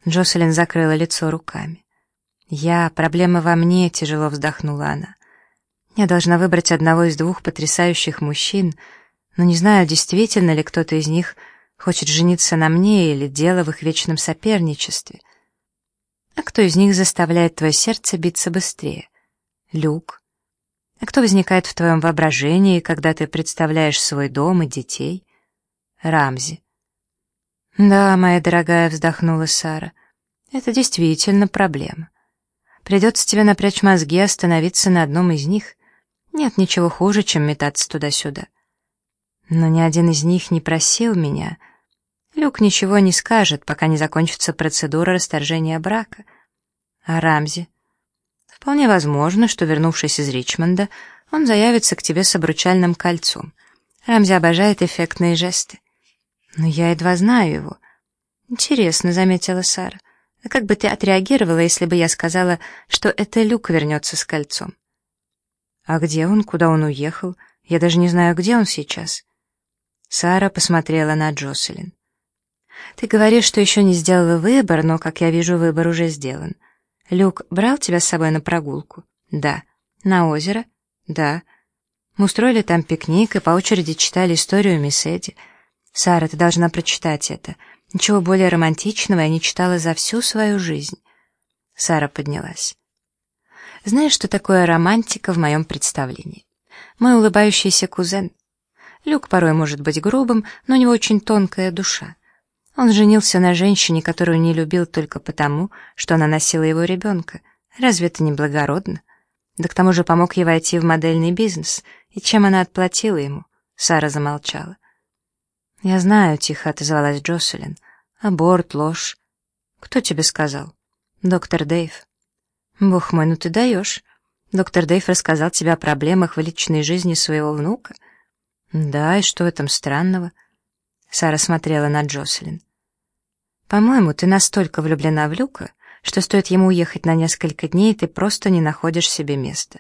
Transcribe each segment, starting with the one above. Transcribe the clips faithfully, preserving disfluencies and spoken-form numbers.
Джоселин закрыла лицо руками. «Я, проблема во мне», — тяжело вздохнула она. «Я должна выбрать одного из двух потрясающих мужчин, но не знаю, действительно ли кто-то из них хочет жениться на мне или дело в их вечном соперничестве. А кто из них заставляет твое сердце биться быстрее? Люк. А кто возникает в твоем воображении, когда ты представляешь свой дом и детей? Рамзи. «Да, моя дорогая», — вздохнула Сара, — «это действительно проблема. Придется тебе напрячь мозги и остановиться на одном из них. Нет ничего хуже, чем метаться туда-сюда. Но ни один из них не просил меня. Люк ничего не скажет, пока не закончится процедура расторжения брака. А Рамзи? Вполне возможно, что, вернувшись из Ричмонда, он заявится к тебе с обручальным кольцом. Рамзи обожает эффектные жесты. Но я едва знаю его». «Интересно», — заметила Сара. «А как бы ты отреагировала, если бы я сказала, что это Люк вернется с кольцом?» «А где он? Куда он уехал? Я даже не знаю, где он сейчас». Сара посмотрела на Джоселин. «Ты говоришь, что еще не сделала выбор, но, как я вижу, выбор уже сделан. Люк брал тебя с собой на прогулку?» «Да». «На озеро?» «Да». «Мы устроили там пикник и по очереди читали историю мисс Эдди. Сара, ты должна прочитать это. Ничего более романтичного я не читала за всю свою жизнь». Сара поднялась. «Знаешь, что такое романтика в моем представлении? Мой улыбающийся кузен. Люк порой может быть грубым, но у него очень тонкая душа. Он женился на женщине, которую не любил только потому, что она носила его ребенка. Разве это не благородно? Да к тому же помог ей войти в модельный бизнес. И чем она отплатила ему?» Сара замолчала. «Я знаю», — тихо отозвалась Джоселин. «Аборт, ложь». «Кто тебе сказал?» «Доктор Дэйв». «Бог мой, ну ты даешь. Доктор Дэйв рассказал тебе о проблемах в личной жизни своего внука?» «Да, и что в этом странного?» Сара смотрела на Джоселин. «По-моему, ты настолько влюблена в Люка, что стоит ему уехать на несколько дней, и ты просто не находишь себе места».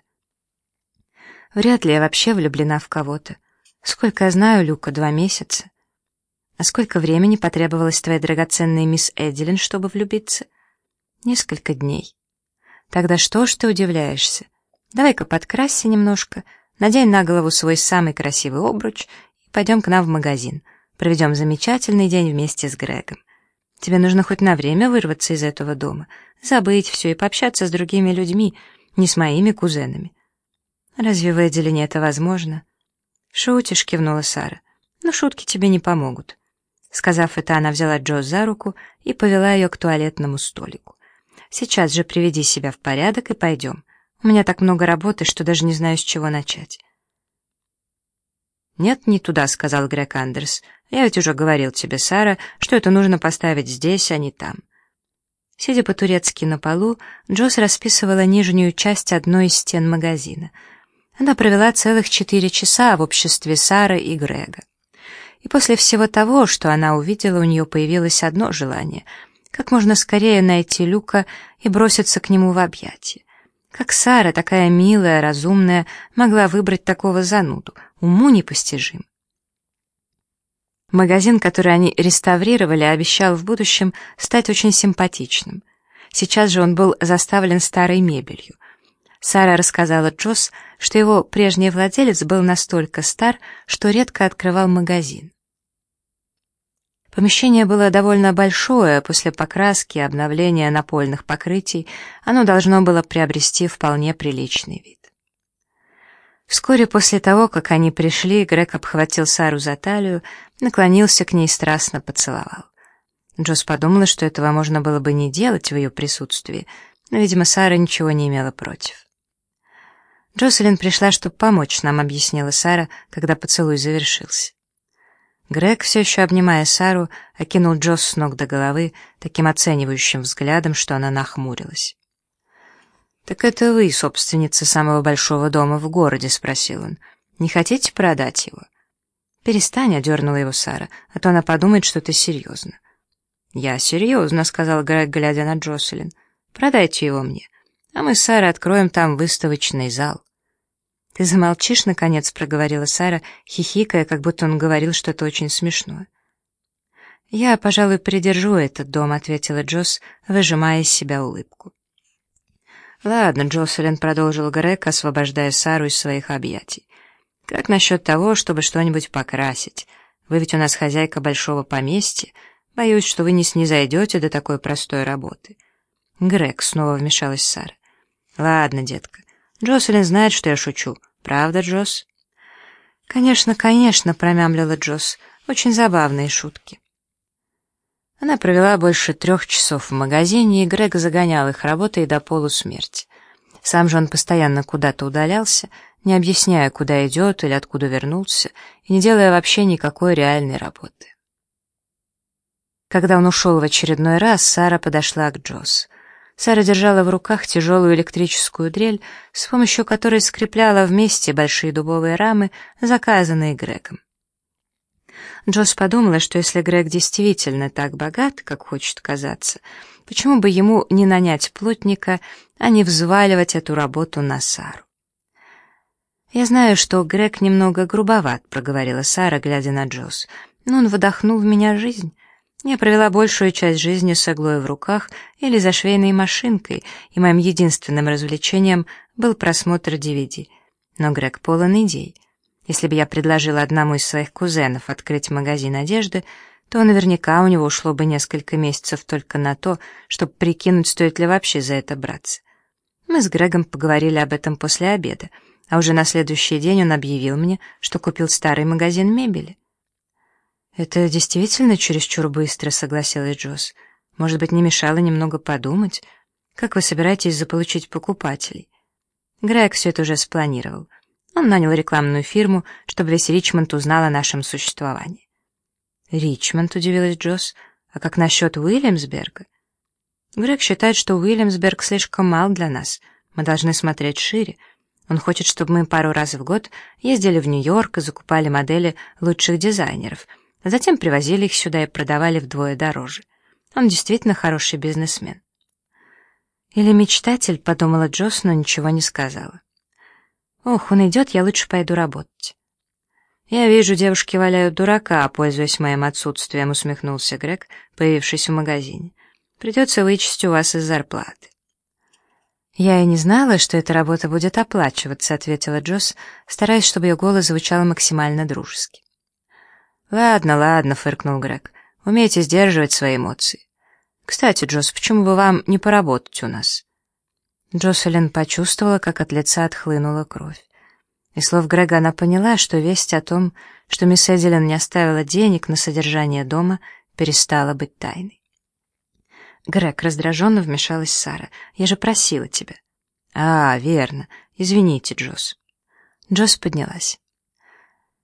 «Вряд ли я вообще влюблена в кого-то. Сколько я знаю Люка, два месяца. А сколько времени потребовалось твоей драгоценной мисс Эдилин, чтобы влюбиться?» «Несколько дней». «Тогда что ж ты удивляешься? Давай-ка подкрасься немножко, надень на голову свой самый красивый обруч и пойдем к нам в магазин. Проведем замечательный день вместе с Грегом. Тебе нужно хоть на время вырваться из этого дома, забыть все и пообщаться с другими людьми, не с моими кузенами». «Разве в Эдилине это возможно?» «Шутишь», — кивнула Сара. «Но шутки тебе не помогут». Сказав это, она взяла Джо за руку и повела ее к туалетному столику. «Сейчас же приведи себя в порядок и пойдем. У меня так много работы, что даже не знаю, с чего начать». «Нет, не туда», — сказал Грег Андерс. «Я ведь уже говорил тебе, Сара, что это нужно поставить здесь, а не там». Сидя по-турецки на полу, Джосс расписывала нижнюю часть одной из стен магазина. Она провела целых четыре часа в обществе Сары и Грега. И после всего того, что она увидела, у нее появилось одно желание — как можно скорее найти Люка и броситься к нему в объятия. Как Сара, такая милая, разумная, могла выбрать такого зануду? Уму непостижим. Магазин, который они реставрировали, обещал в будущем стать очень симпатичным. Сейчас же он был заставлен старой мебелью. Сара рассказала Джосс, что его прежний владелец был настолько стар, что редко открывал магазин. Помещение было довольно большое, после покраски и обновления напольных покрытий оно должно было приобрести вполне приличный вид. Вскоре после того, как они пришли, Грег обхватил Сару за талию, наклонился к ней и страстно поцеловал. Джосс подумала, что этого можно было бы не делать в ее присутствии, но, видимо, Сара ничего не имела против. «Джоселин пришла, чтобы помочь нам», — объяснила Сара, когда поцелуй завершился. Грег, все еще обнимая Сару, окинул Джосс с ног до головы таким оценивающим взглядом, что она нахмурилась. «Так это вы, собственница самого большого дома в городе?» — спросил он. «Не хотите продать его?» «Перестань», — одернула его Сара, «а то она подумает, что ты серьезно». «Я серьезно», — сказал Грег, глядя на Джоселин. «Продайте его мне, а мы с Сарой откроем там выставочный зал». «Ты замолчишь, наконец», — проговорила Сара, хихикая, как будто он говорил что-то очень смешное. «Я, пожалуй, придержу этот дом», — ответила Джосс, выжимая из себя улыбку. «Ладно, Джоселин», — продолжил Грег, освобождая Сару из своих объятий. «Как насчет того, чтобы что-нибудь покрасить? Вы ведь у нас хозяйка большого поместья. Боюсь, что вы не снизойдете до такой простой работы». «Грег», — снова вмешалась Сара. «Ладно, детка. Джоселин знает, что я шучу. Правда, Джосс?» «Конечно, конечно», — промямлила Джосс. «Очень забавные шутки». Она провела больше трех часов в магазине, и Грег загонял их работой до полусмерти. Сам же он постоянно куда-то удалялся, не объясняя, куда идет или откуда вернулся, и не делая вообще никакой реальной работы. Когда он ушел в очередной раз, Сара подошла к Джосс. Сара держала в руках тяжелую электрическую дрель, с помощью которой скрепляла вместе большие дубовые рамы, заказанные Грегом. Джосс подумала, что если Грег действительно так богат, как хочет казаться, почему бы ему не нанять плотника, а не взваливать эту работу на Сару. «Я знаю, что Грег немного грубоват», — проговорила Сара, глядя на Джосс, «но он вдохнул в меня жизнь. Я провела большую часть жизни с иглой в руках или за швейной машинкой, и моим единственным развлечением был просмотр ди ви ди. Но Грег полон идей. Если бы я предложила одному из своих кузенов открыть магазин одежды, то наверняка у него ушло бы несколько месяцев только на то, чтобы прикинуть, стоит ли вообще за это браться. Мы с Грегом поговорили об этом после обеда, а уже на следующий день он объявил мне, что купил старый магазин мебели. «Это действительно чересчур быстро», — согласилась Джосс. «Может быть, не мешало немного подумать? Как вы собираетесь заполучить покупателей?» Грег все это уже спланировал. Он нанял рекламную фирму, чтобы весь Ричмонд узнал о нашем существовании. «Ричмонд», — удивилась Джосс, — «а как насчет Уильямсберга?» Грег считает, что Уильямсберг слишком мал для нас. Мы должны смотреть шире. Он хочет, чтобы мы пару раз в год ездили в Нью-Йорк и закупали модели лучших дизайнеров, а затем привозили их сюда и продавали вдвое дороже. Он действительно хороший бизнесмен. «Или мечтатель», — подумала Джосс, но ничего не сказала. «Ох, он идет, я лучше пойду работать». «Я вижу, девушки валяют дурака, пользуясь моим отсутствием», — усмехнулся Грег, появившись в магазине. «Придется вычесть у вас из зарплаты». «Я и не знала, что эта работа будет оплачиваться», — ответила Джосс, стараясь, чтобы ее голос звучал максимально дружески. «Ладно, ладно», — фыркнул Грег. «Умейте сдерживать свои эмоции. Кстати, Джосс, почему бы вам не поработать у нас?» Джоселин почувствовала, как от лица отхлынула кровь. Из слов Грега она поняла, что весть о том, что мисс Эдилен не оставила денег на содержание дома, перестала быть тайной. «Грег», — раздраженно вмешалась Сара, — «я же просила тебя». «А, верно. Извините, Джосс». Джосс поднялась.